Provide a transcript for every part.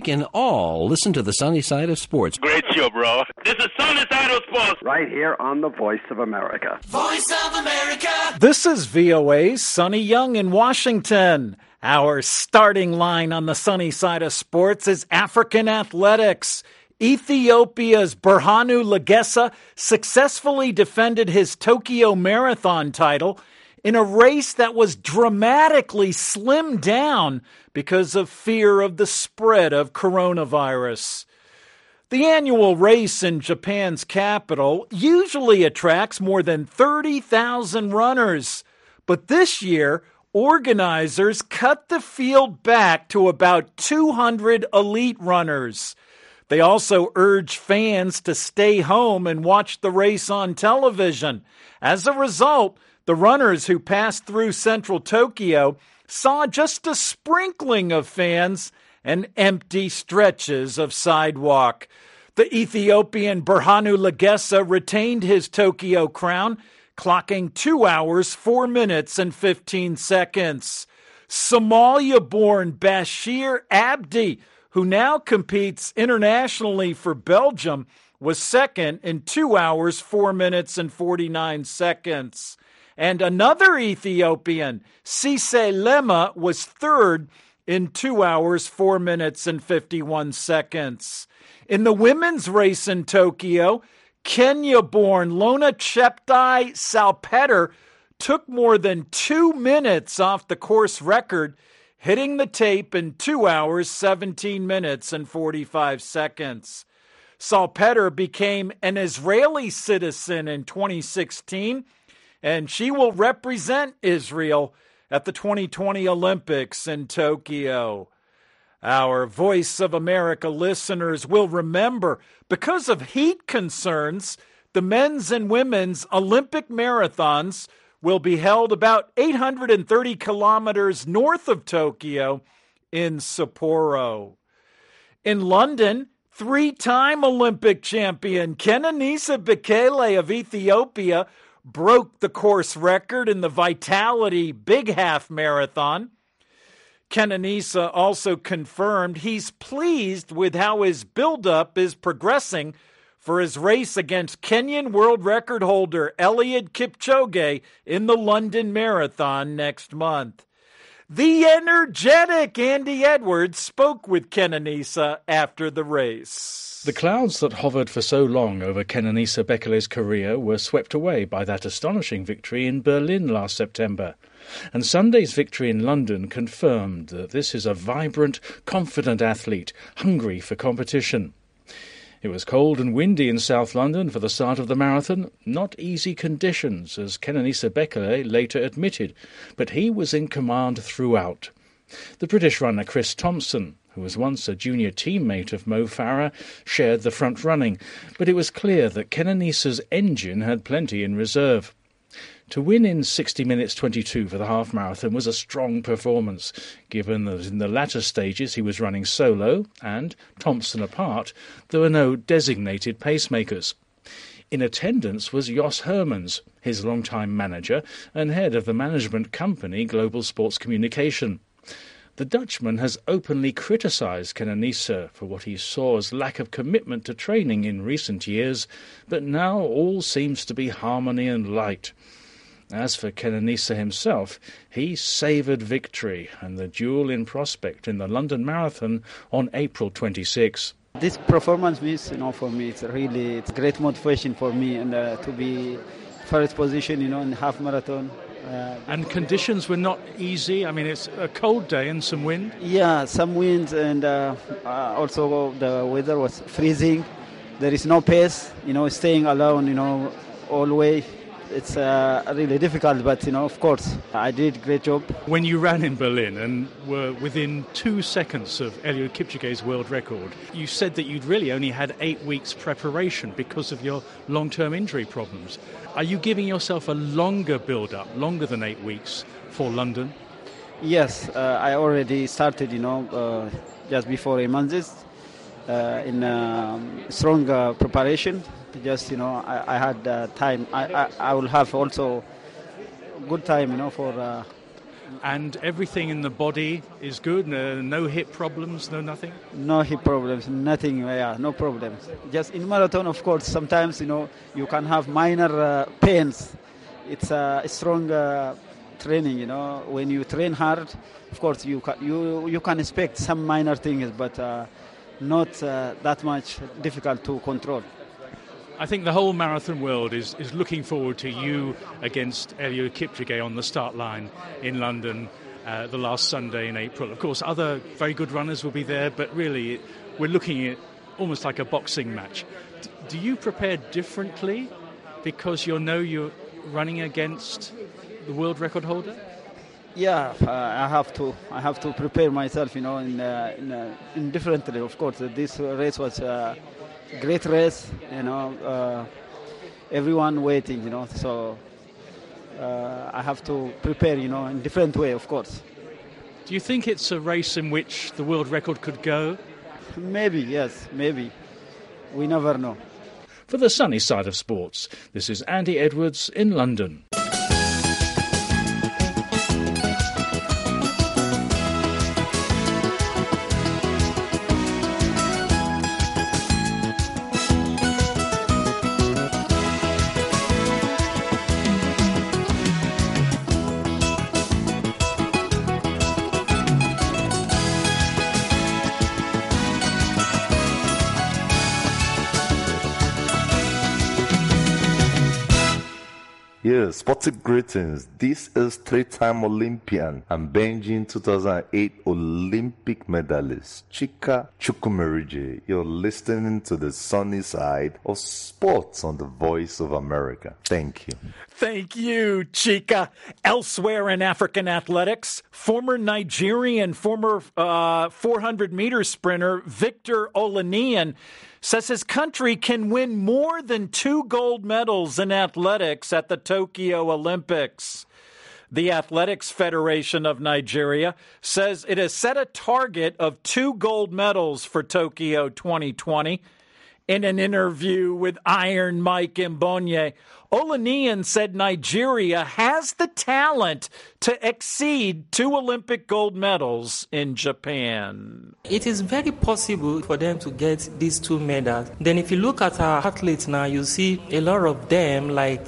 can all listen to the sunny side of sports. Great show, bro. This is Sunny Side of Sports. Right here on the Voice of America. Voice of America. This is VOA's Sonny Young in Washington. Our starting line on the sunny side of sports is African athletics. Ethiopia's Berhanu Legessa successfully defended his Tokyo Marathon title in a race that was dramatically slimmed down because of fear of the spread of coronavirus. The annual race in Japan's capital usually attracts more than 30,000 runners, but this year, organizers cut the field back to about 200 elite runners. They also urge fans to stay home and watch the race on television. As a result, the runners who passed through central Tokyo saw just a sprinkling of fans and empty stretches of sidewalk. The Ethiopian Berhanu Legessa retained his Tokyo crown, clocking 2 hours, 4 minutes, and 15 seconds. Somalia-born Bashir Abdi, who now competes internationally for Belgium, was second in 2 hours, 4 minutes, and 49 seconds. And another Ethiopian, Sise Lema, was third in 2 hours, 4 minutes, and 51 seconds. In the women's race in Tokyo, Kenya-born Lona Cheptai Salpeter took more than 2 minutes off the course record, hitting the tape in 2 hours, 17 minutes, and 45 seconds. Salpeter became an Israeli citizen in 2016, and she will represent Israel at the 2020 Olympics in Tokyo. Our Voice of America listeners will remember, because of heat concerns, the men's and women's Olympic marathons will be held about 830 kilometers north of Tokyo in Sapporo. In London, three-time Olympic champion Kenenisa Bekele of Ethiopia broke the course record in the Vitality Big Half Marathon. Kenenisa also confirmed he's pleased with how his buildup is progressing for his race against Kenyan world record holder Eliud Kipchoge in the London Marathon next month. The energetic Andy Edwards spoke with Kenenisa after the race. The clouds that hovered for so long over Kenenisa Bekele's career were swept away by that astonishing victory in Berlin last September. And Sunday's victory in London confirmed that this is a vibrant, confident athlete, hungry for competition. It was cold and windy in South London for the start of the marathon. Not easy conditions, as Kenenisa Bekele later admitted, but he was in command throughout. The British runner Chris Thompson, who was once a junior teammate of Mo Farah, shared the front running, but it was clear that Kenenisa's engine had plenty in reserve. To win in 60 minutes 22 for the half marathon was a strong performance, given that in the latter stages he was running solo and, Thompson apart, there were no designated pacemakers. In attendance was Jos Hermans, his longtime manager and head of the management company Global Sports Communication. The Dutchman has openly criticised Kenenisa for what he saw as lack of commitment to training in recent years, but now all seems to be harmony and light. As for Kenenisa himself, he savoured victory and the duel in prospect in the London Marathon on April 26. This performance means, for me, it's great motivation for me and to be first position, in half marathon. And conditions were not easy. I mean, it's a cold day and some wind. Yeah, some wind and also the weather was freezing. There is no pace, staying alone, all the way. It's really difficult, but, of course, I did a great job. When you ran in Berlin and were within 2 seconds of Eliud Kipchoge's world record, you said that you'd really only had 8 weeks preparation because of your long-term injury problems. Are you giving yourself a longer build-up, longer than 8 weeks, for London? Yes, I already started, just before a month in strong preparation. Just, I had time. I will have also good time, for And everything in the body is good? No hip problems, no nothing? No hip problems, nothing, no problems. Just in marathon, of course, sometimes, you can have minor pains. It's a strong training, When you train hard, of course, you can expect some minor things, but not that much difficult to control. I think the whole marathon world is looking forward to you against Eliud Kipchoge on the start line in London the last Sunday in April. Of course, other very good runners will be there, but really we're looking at almost like a boxing match. Do you prepare differently because you're running against the world record holder? Yeah, I have to prepare myself, in differently. Of course, this race was a great race, everyone waiting, so I have to prepare, in different way, of course. Do you think it's a race in which the world record could go? Maybe, yes, maybe. We never know. For the sunny side of sports, this is Andy Edwards in London. Yes, sporting greetings. This is three-time Olympian and Beijing 2008 Olympic medalist Chika Chukwumerije. You're listening to the sunny side of sports on the Voice of America. Thank you. Thank you, Chika. Elsewhere in African athletics, former Nigerian 400-meter sprinter Victor Olaniyan says his country can win more than 2 gold medals in athletics at the Tokyo Olympics. The Athletics Federation of Nigeria says it has set a target of 2 gold medals for Tokyo 2020. In an interview with Iron Mike Mbonye, Olaniyan said Nigeria has the talent to exceed 2 Olympic gold medals in Japan. It is very possible for them to get these 2 medals. Then if you look at our athletes now, you see a lot of them like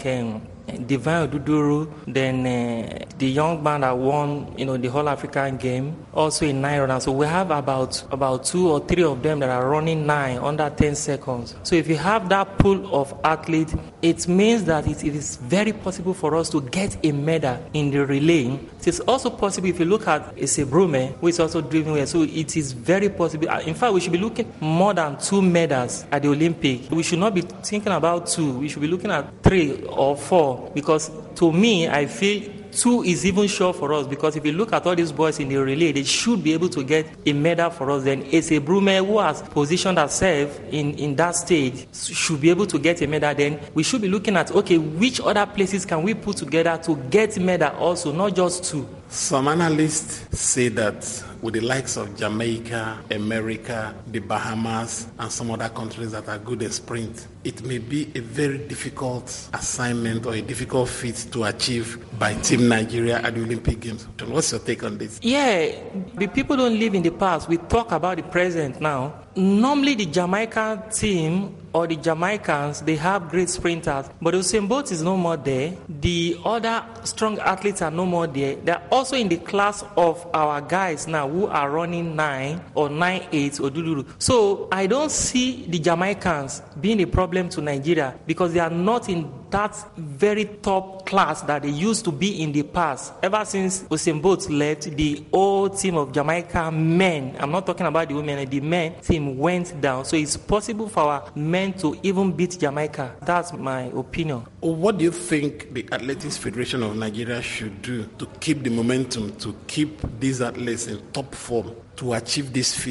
Divine Oduduru, then the young man that won, the whole African game, also in 9 runners. So we have about 2 or 3 of them that are running 9 under 10 seconds. So if you have that pool of athletes, it means that it is very possible for us to get a medal in the relay. It is also possible if you look at Esebrume, who is also doing well. So it is very possible. In fact, we should be looking more than 2 medals at the Olympic. We should not be thinking about 2. We should be looking at 3 or 4. Because to me, I feel 2 is even sure for us, because if you look at all these boys in the relay, they should be able to get a medal for us. Then Esebrume, who has positioned herself in that stage, should be able to get a medal. Then we should be looking at, okay, which other places can we put together to get medal also, not just 2. Some analysts say that with the likes of Jamaica, America, the Bahamas, and some other countries that are good at sprint, it may be a very difficult assignment or a difficult feat to achieve by Team Nigeria at the Olympic Games. What's your take on this? Yeah, the people don't live in the past. We talk about the present now. Normally the Jamaican team or the Jamaicans, they have great sprinters, but Usain Bolt is no more there. The other strong athletes are no more there. They're also in the class of our guys now who are running 9 or 9.8 or Duduru. So I don't see the Jamaicans being a problem to Nigeria, because they are not in that very top class that they used to be in the past. Ever since Usain Bolt left, the old team of Jamaica men, I'm not talking about the women, the men team went down. So it's possible for our men to even beat Jamaica. That's my opinion. What do you think the Athletics Federation of Nigeria should do to keep the momentum, to keep these athletes in top form, to achieve this feat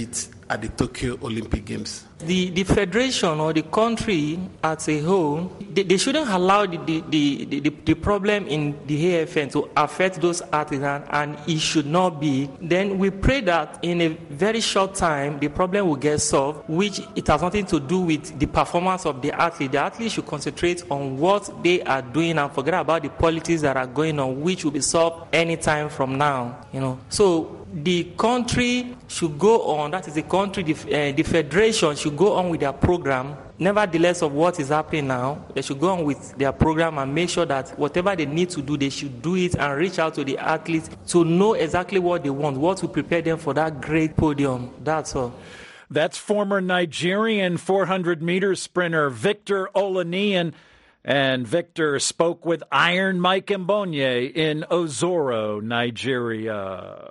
at the Tokyo Olympic Games? The federation or the country as a whole, they shouldn't allow the problem in the AFN to affect those athletes, and it should not be. Then we pray that in a very short time, the problem will get solved, which it has nothing to do with the performance of the athlete. The athlete should concentrate on what they are doing and forget about the politics that are going on, which will be solved anytime from now. So the country should go on, that is the country, the federation should go on with their program. Nevertheless of what is happening now, they should go on with their program and make sure that whatever they need to do, they should do it and reach out to the athletes to know exactly what they want, what will prepare them for that great podium. That's all. That's former Nigerian 400-meter sprinter Victor Olaniyan. And Victor spoke with Iron Mike Mbonye in Ozoro, Nigeria.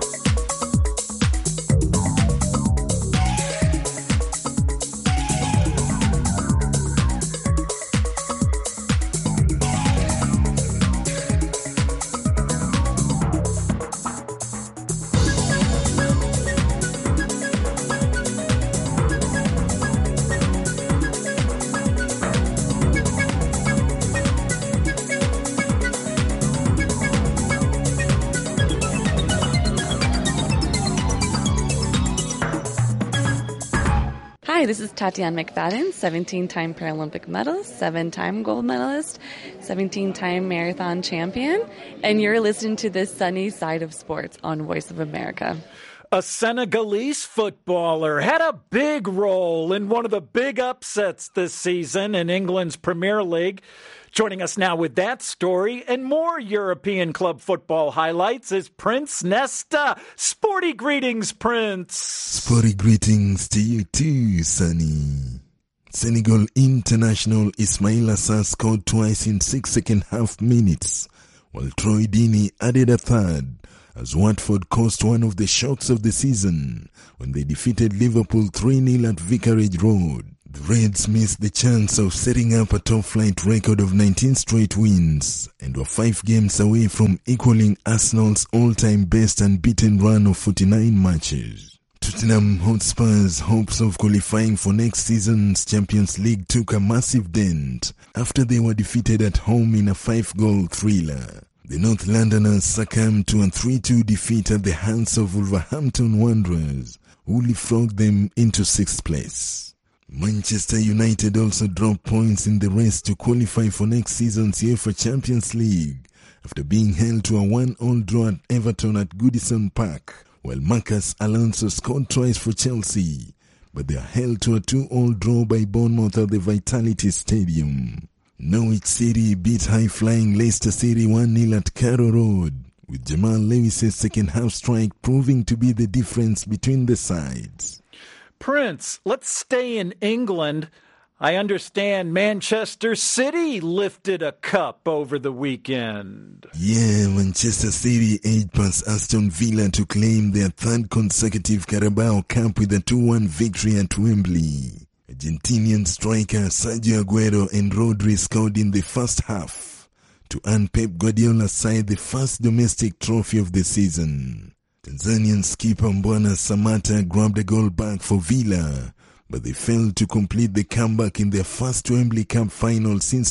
Hi, this is Tatiana McFadden, 17-time Paralympic medalist, 7-time gold medalist, 17-time marathon champion, and you're listening to the Sunny Side of Sports on Voice of America. A Senegalese footballer had a big role in one of the big upsets this season in England's Premier League. Joining us now with that story and more European club football highlights is Prince Nesta. Sporty greetings, Prince. Sporty greetings to you too, Sunny. Senegal international Ismaila Sarr scored twice in 6 second-half minutes, while Troy Deeney added a third, as Watford caused one of the shocks of the season when they defeated Liverpool 3-0 at Vicarage Road. The Reds missed the chance of setting up a top-flight record of 19 straight wins and were 5 games away from equaling Arsenal's all-time best unbeaten run of 49 matches. Tottenham Hotspur's hopes of qualifying for next season's Champions League took a massive dent after they were defeated at home in a 5-goal thriller. The North Londoners succumbed to a 3-2 defeat at the hands of Wolverhampton Wanderers, who leapfrogged them into 6th place. Manchester United also dropped points in the race to qualify for next season's UEFA Champions League after being held to a 1-1 draw at Everton at Goodison Park, while Marcus Alonso scored twice for Chelsea, but they are held to a 2-2 draw by Bournemouth at the Vitality Stadium. Norwich City beat high-flying Leicester City 1-0 at Carrow Road, with Jamal Lewis's second-half strike proving to be the difference between the sides. Prince, let's stay in England. I understand Manchester City lifted a cup over the weekend. Yeah, Manchester City edged past Aston Villa to claim their 3rd consecutive Carabao Cup with a 2-1 victory at Wembley. Argentinian striker Sergio Aguero and Rodri scored in the first half to earn Pep Guardiola's side the first domestic trophy of the season. Tanzanian skipper Mbwana Samatta grabbed a goal back for Villa, but they failed to complete the comeback in their first Wembley Cup final since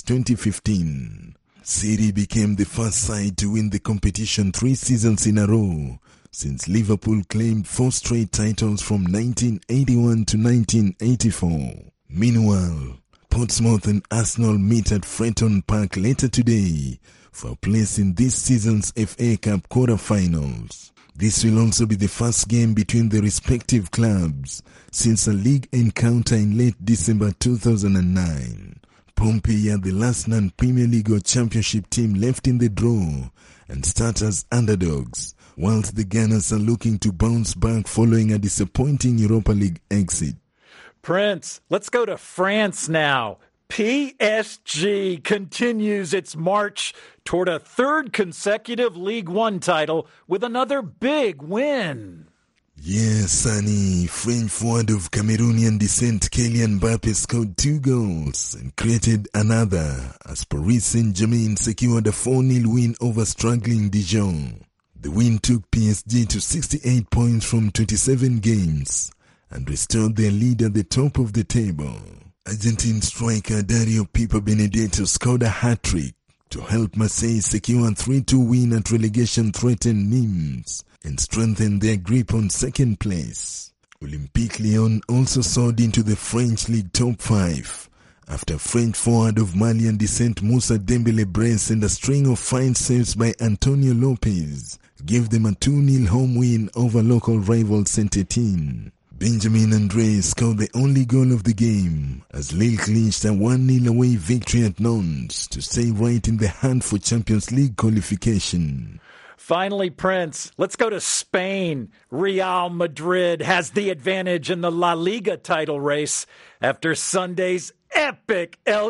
2015. City became the first side to win the competition 3 seasons in a row, since Liverpool claimed 4 straight titles from 1981 to 1984. Meanwhile, Portsmouth and Arsenal meet at Fratton Park later today for a place in this season's FA Cup quarter-finals. This will also be the first game between the respective clubs since a league encounter in late December 2009. Pompey are the last non-Premier League or Championship team left in the draw and start as underdogs, whilst the Gunners are looking to bounce back following a disappointing Europa League exit. Prince, let's go to France now. PSG continues its march toward a 3rd consecutive League One title with another big win. Yes, Sonny. French forward of Cameroonian descent Kylian Mbappe scored 2 goals and created another as Paris Saint-Germain secured a 4-0 win over struggling Dijon. The win took PSG to 68 points from 27 games and restored their lead at the top of the table. Argentine striker Dario Pipa Benedetto scored a hat-trick to help Marseille secure a 3-2 win at relegation-threatened Nimes and strengthen their grip on second place. Olympique Lyon also soared into the French League top 5 after French forward of Malian descent Moussa Dembele brace and a string of fine saves by Antonio Lopez gave them a 2-0 home win over local rival Saint-Etienne. Benjamin Andre scored the only goal of the game as Lille clinched a 1-0 away victory at Nantes to stay right in the hunt for Champions League qualification. Finally, Prince, let's go to Spain. Real Madrid has the advantage in the La Liga title race after Sunday's epic El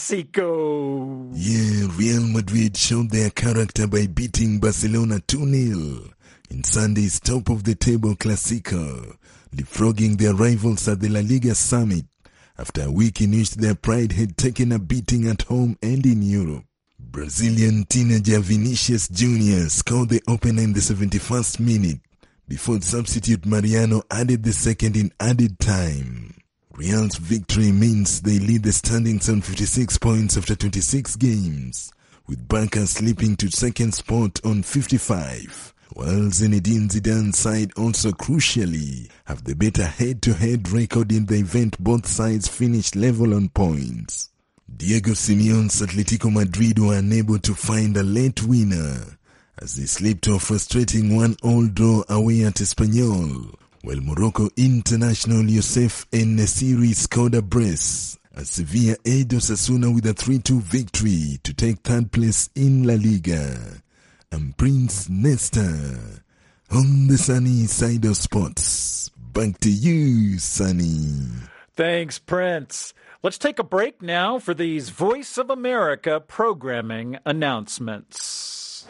Clasico. Yeah, Real Madrid showed their character by beating Barcelona 2-0 in Sunday's top-of-the-table Clasico, leapfrogging their rivals at the La Liga summit after a week in which their pride had taken a beating at home and in Europe. Brazilian teenager Vinicius Jr. scored the opener in the 71st minute before substitute Mariano added the second in added time. Real's victory means they lead the standings on 56 points after 26 games, with Barca slipping to second spot on 55, while Zinedine Zidane's side also crucially have the better head-to-head record in the event. Both sides finished level on points. Diego Simeone's Atletico Madrid were unable to find a late winner as they slipped off a frustrating 1-1 draw away at Espanyol, while Morocco international Youssef En-Nesyri scored a brace as Sevilla edged Osasuna with a 3-2 victory to take third place in La Liga. I'm Prince Nesta on the sunny side of sports. Back to you, Sunny. Thanks, Prince. Let's take a break now for these Voice of America programming announcements.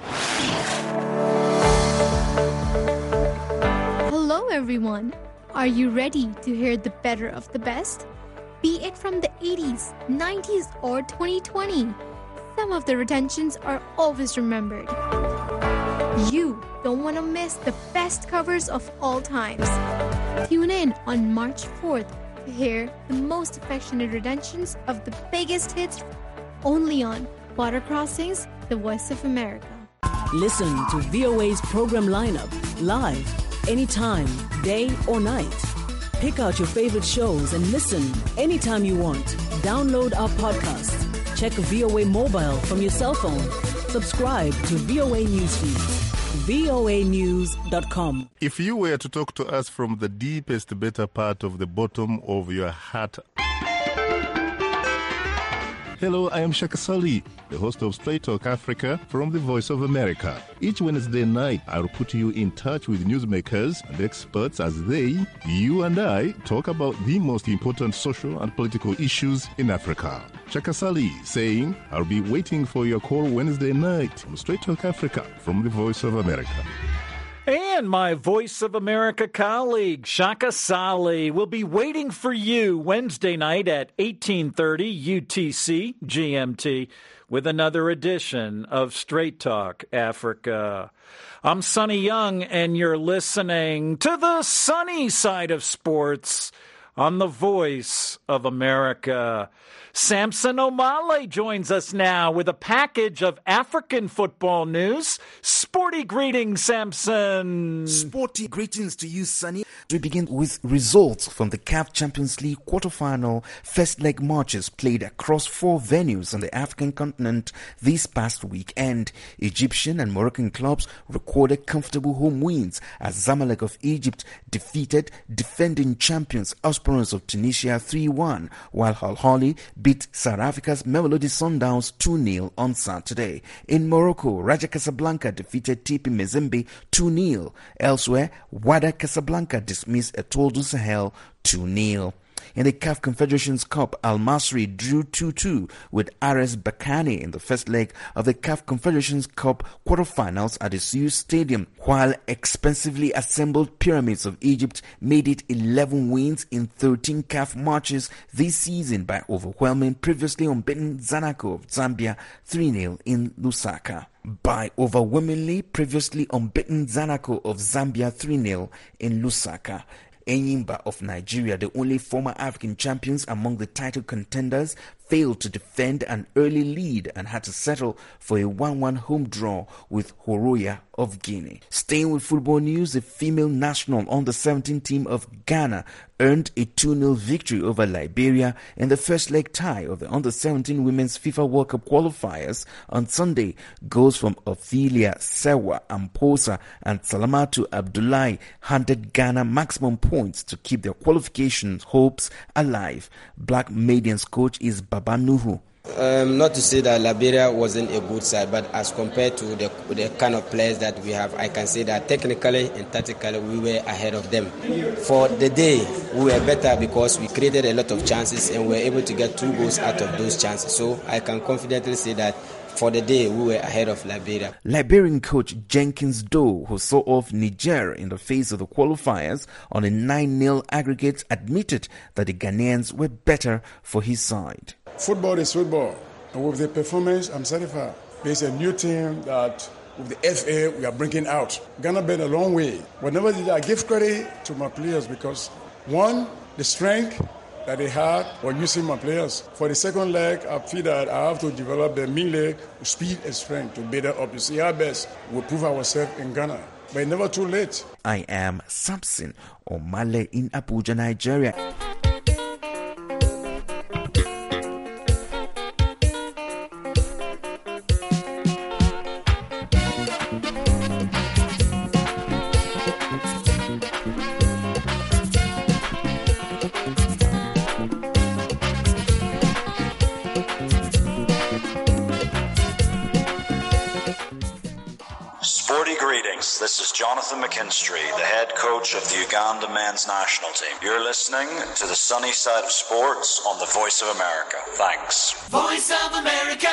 Hello, everyone. Are you ready to hear the better of the best? Be it from the 80s, 90s, or 2020, some of the retentions are always remembered. You don't want to miss the best covers of all times. Tune in on March 4th to hear the most affectionate retentions of the biggest hits only on Water Crossings, the Voice of America. Listen to VOA's program lineup live, anytime, day or night. Pick out your favorite shows and listen anytime you want. Download our podcast. Check VOA Mobile from your cell phone. Subscribe to VOA Newsfeed. voanews.com. If you were to talk to us from the deepest, better part of the bottom of your heart. Hello, I am Shaka Sali, the host of Straight Talk Africa from the Voice of America. Each Wednesday night, I'll put you in touch with newsmakers and experts as they, you and I, talk about the most important social and political issues in Africa. Shaka Sali saying, I'll be waiting for your call Wednesday night on Straight Talk Africa from the Voice of America. And my Voice of America colleague, Shaka Sali, will be waiting for you Wednesday night at 18:30 UTC GMT with another edition of Straight Talk Africa. I'm Sonny Young, and you're listening to the sunny side of sports on the Voice of America. Samson Omale joins us now with a package of African football news. Sporty greetings, Samson. Sporty greetings to you, Sonny. We begin with results from the CAF Champions League quarterfinal first leg matches played across 4 venues on the African continent this past weekend. Egyptian and Moroccan clubs recorded comfortable home wins as Zamalek of Egypt defeated defending champions Esperance of Tunisia 3-1, while Al Ahly beat South Africa's Mamelodi Sundowns 2-0 on Saturday. In Morocco, Raja Casablanca defeated TP Mazembe 2-0. Elsewhere, Wydad Casablanca dismissed Etoile du Sahel 2-0. In the CAF Confederations Cup, Al Masry drew 2-2 with RS Berkane in the first leg of the CAF Confederations Cup quarterfinals at the Suez Stadium, while expensively assembled Pyramids of Egypt made it 11 wins in 13 CAF matches this season by overwhelming previously unbeaten Zanaco of Zambia 3-0 in Lusaka. By overwhelmingly previously unbeaten Zanaco of Zambia 3-0 in Lusaka. Enyimba of Nigeria, the only former African champions among the title contenders, failed to defend an early lead and had to settle for a 1-1 home draw with Horoya of Guinea. Staying with football news, the female national under-17 team of Ghana earned a 2-0 victory over Liberia in the first leg tie of the under-17 Women's FIFA World Cup qualifiers on Sunday. Goals from Ophelia Sewa Amposa and Salamatu Abdullahi handed Ghana maximum points to keep their qualification hopes alive. Black Maidens coach is Baba Nuhu. Not to say that Liberia wasn't a good side, but as compared to the kind of players that we have, I can say that technically and tactically we were ahead of them. For the day, we were better because we created a lot of chances and we were able to get 2 goals out of those chances. So I can confidently say that for the day, we were ahead of Liberia. Liberian coach Jenkins Doe, who saw off Niger in the face of the qualifiers on a 9-0 aggregate, admitted that the Ghanaians were better for his side. Football is football, and with the performance, I'm satisfied. There's a new team that, with the FA, we are bringing out. Ghana been a long way. Whenever I give credit to my players because, one, the strength that they had while using my players. For the second leg, I feel that I have to develop the mid leg with speed and strength to better up. You see how best we prove ourselves in Ghana. But it's never too late. I am Samson Omale in Abuja, Nigeria. Greetings. This is Jonathan McKinstry, the head coach of the Uganda men's national team. You're listening to the Sunny Side of Sports on the Voice of America. Thanks. Voice of America.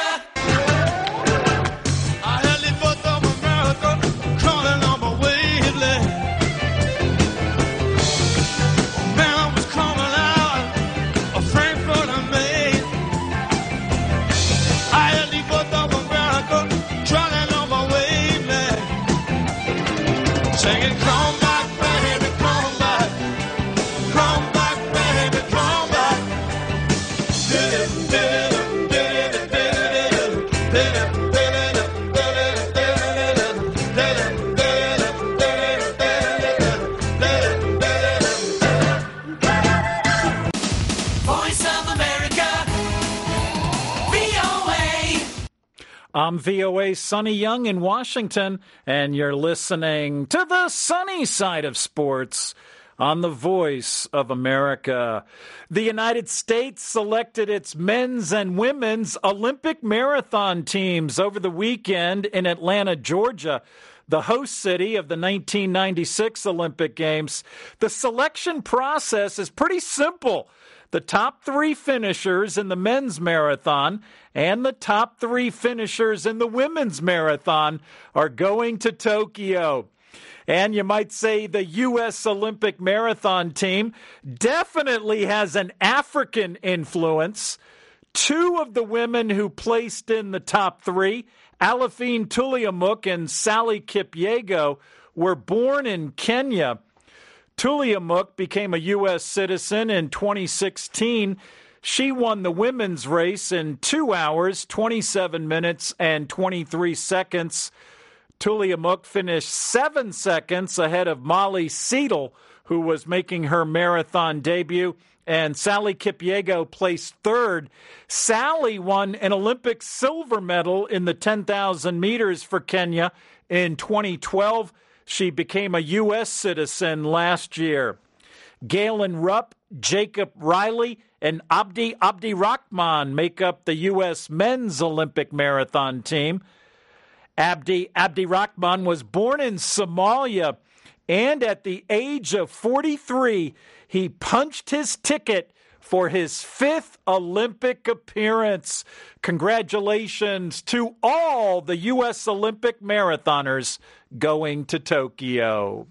I'm VOA Sonny Young in Washington, and you're listening to the Sunny Side of Sports on the Voice of America. The United States selected its men's and women's Olympic marathon teams over the weekend in Atlanta, Georgia, the host city of the 1996 Olympic Games. The selection process is pretty simple. The top 3 finishers in the men's marathon and the top 3 finishers in the women's marathon are going to Tokyo. And you might say the U.S. Olympic marathon team definitely has an African influence. 2 of the women who placed in the top 3, Alafine Tuliamuk and Sally Kipyego, were born in Kenya. Tuliamuk became a U.S. citizen in 2016. She won the women's race in 2 hours, 27 minutes, and 23 seconds. Tuliamuk finished 7 seconds ahead of Molly Seidel, who was making her marathon debut, and Sally Kipyego placed 3rd. Sally won an Olympic silver medal in the 10,000 meters for Kenya in 2012. She became a U.S. citizen last year. Galen Rupp, Jacob Riley, and Abdi Rahman make up the U.S. men's Olympic marathon team. Abdi Rahman was born in Somalia, and at the age of 43, he punched his ticket for his 5th Olympic appearance. Congratulations to all the U.S. Olympic marathoners going to Tokyo.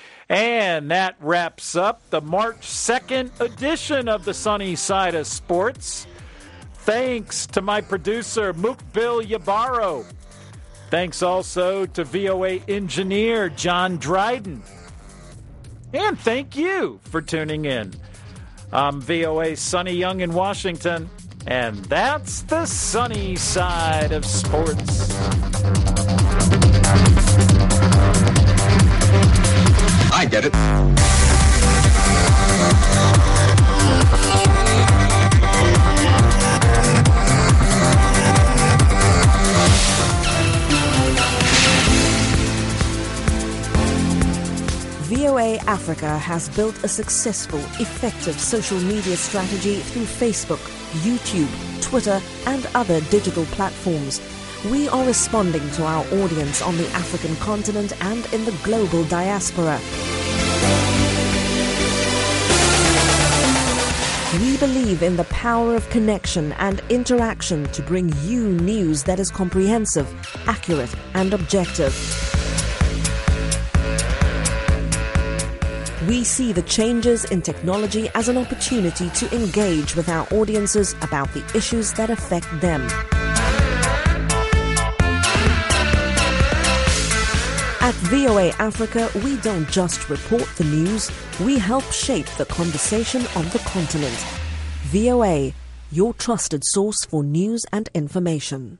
And that wraps up the March 2nd edition of the Sunny Side of Sports. Thanks to my producer, Mukbil Yabaro. Thanks also to VOA engineer John Dryden. And thank you for tuning in. I'm VOA's Sonny Young in Washington, and that's the sunny side of sports. I get it. VOA Africa has built a successful, effective social media strategy through Facebook, YouTube, Twitter, and other digital platforms. We are responding to our audience on the African continent and in the global diaspora. We believe in the power of connection and interaction to bring you news that is comprehensive, accurate, and objective. We see the changes in technology as an opportunity to engage with our audiences about the issues that affect them. At VOA Africa, we don't just report the news, we help shape the conversation on the continent. VOA, your trusted source for news and information.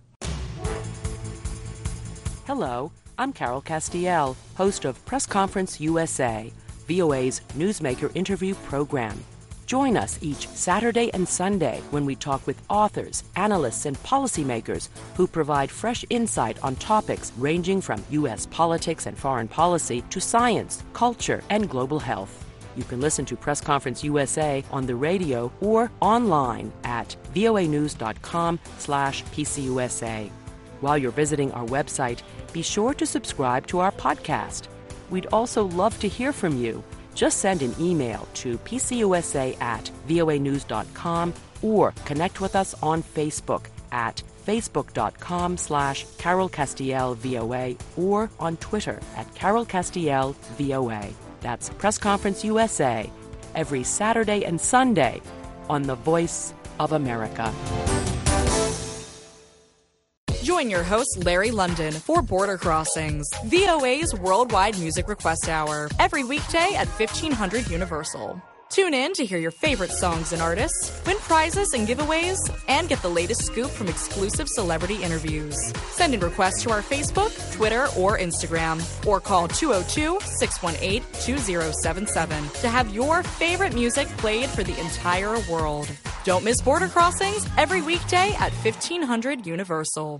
Hello, I'm Carol Castiel, host of Press Conference USA, VOA's newsmaker interview program. Join us each Saturday and Sunday when we talk with authors, analysts, and policymakers who provide fresh insight on topics ranging from U.S. politics and foreign policy to science, culture, and global health. You can listen to Press Conference USA on the radio or online at voanews.com/PCUSA. While you're visiting our website, be sure to subscribe to our podcast. We'd also love to hear from you. Just send an email to pcusa@voanews.com or connect with us on Facebook at facebook.com/Carol Castiel VOA or on Twitter at Carol Castiel VOA. That's Press Conference USA every Saturday and Sunday on the Voice of America. Join your host, Larry London, for Border Crossings, VOA's worldwide music request hour, every weekday at 1500 Universal. Tune in to hear your favorite songs and artists, win prizes and giveaways, and get the latest scoop from exclusive celebrity interviews. Send in requests to our Facebook, Twitter, or Instagram, or call 202-618-2077 to have your favorite music played for the entire world. Don't miss Border Crossings every weekday at 1500 Universal.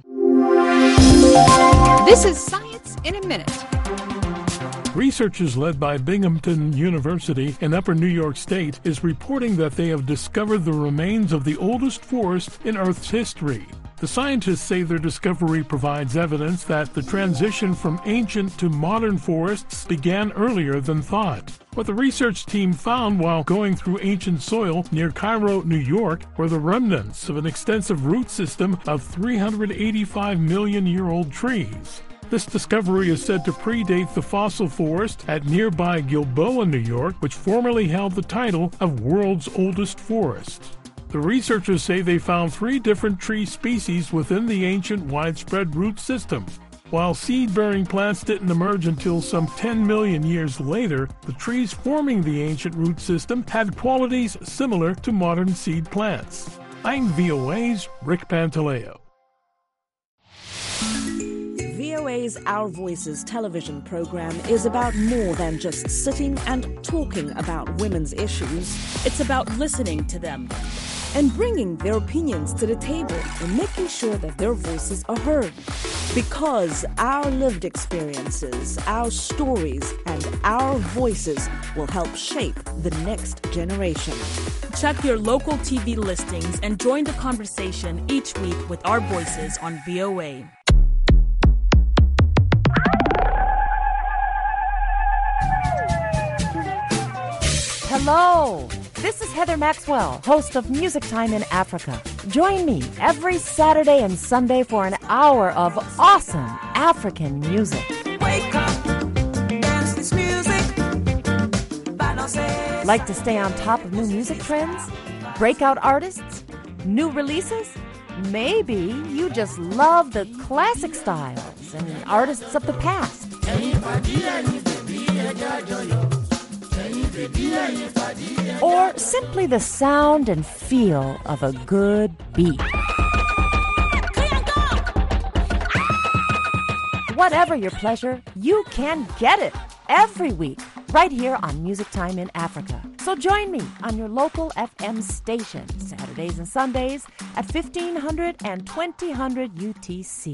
This is Science in a Minute. Researchers led by Binghamton University in Upper New York State is reporting that they have discovered the remains of the oldest forest in Earth's history. The scientists say their discovery provides evidence that the transition from ancient to modern forests began earlier than thought. What the research team found while going through ancient soil near Cairo, New York, were the remnants of an extensive root system of 385-million-year-old trees. This discovery is said to predate the fossil forest at nearby Gilboa, New York, which formerly held the title of world's oldest forest. The researchers say they found 3 different tree species within the ancient widespread root system. While seed-bearing plants didn't emerge until some 10 million years later, the trees forming the ancient root system had qualities similar to modern seed plants. I'm VOA's Rick Pantaleo. VOA's Our Voices television program is about more than just sitting and talking about women's issues. It's about listening to them and bringing their opinions to the table and making sure that their voices are heard. Because our lived experiences, our stories, and our voices will help shape the next generation. Check your local TV listings and join the conversation each week with our voices on VOA. Hello, this is Heather Maxwell, host of Music Time in Africa. Join me every Saturday and Sunday for an hour of awesome African music. Wake up, dance this music. Like to stay on top of new music trends? Breakout artists? New releases? Maybe you just love the classic styles and artists of the past. or simply the sound and feel of a good beat. Whatever your pleasure, you can get it every week right here on Music Time in Africa. So join me on your local FM station Saturdays and Sundays at 1500 and 2000 UTC.